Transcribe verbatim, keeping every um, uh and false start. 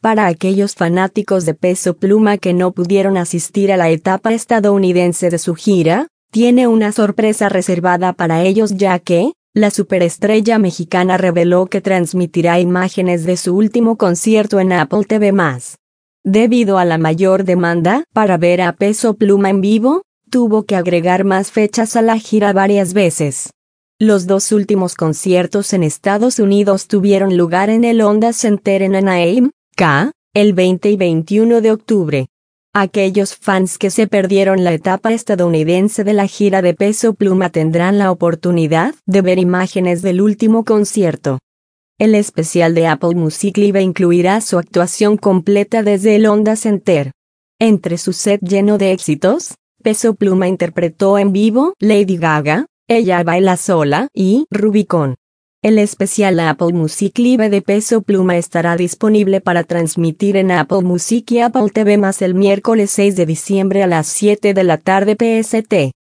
Para aquellos fanáticos de Peso Pluma que no pudieron asistir a la etapa estadounidense de su gira, tiene una sorpresa reservada para ellos, ya que la superestrella mexicana reveló que transmitirá imágenes de su último concierto en Apple T V más. Debido a la mayor demanda para ver a Peso Pluma en vivo, tuvo que agregar más fechas a la gira varias veces. Los dos últimos conciertos en Estados Unidos tuvieron lugar en el Honda Center en Anaheim, K, el veinte y veintiuno de octubre. Aquellos fans que se perdieron la etapa estadounidense de la gira de Peso Pluma tendrán la oportunidad de ver imágenes del último concierto. El especial de Apple Music Live incluirá su actuación completa desde el Honda Center. Entre su set lleno de éxitos, Peso Pluma interpretó en vivo Lady Gaga, Ella Baila Sola y Rubicon. El especial Apple Music Live de Peso Pluma estará disponible para transmitir en Apple Music y Apple T V más el miércoles seis de diciembre a las siete de la tarde P S T.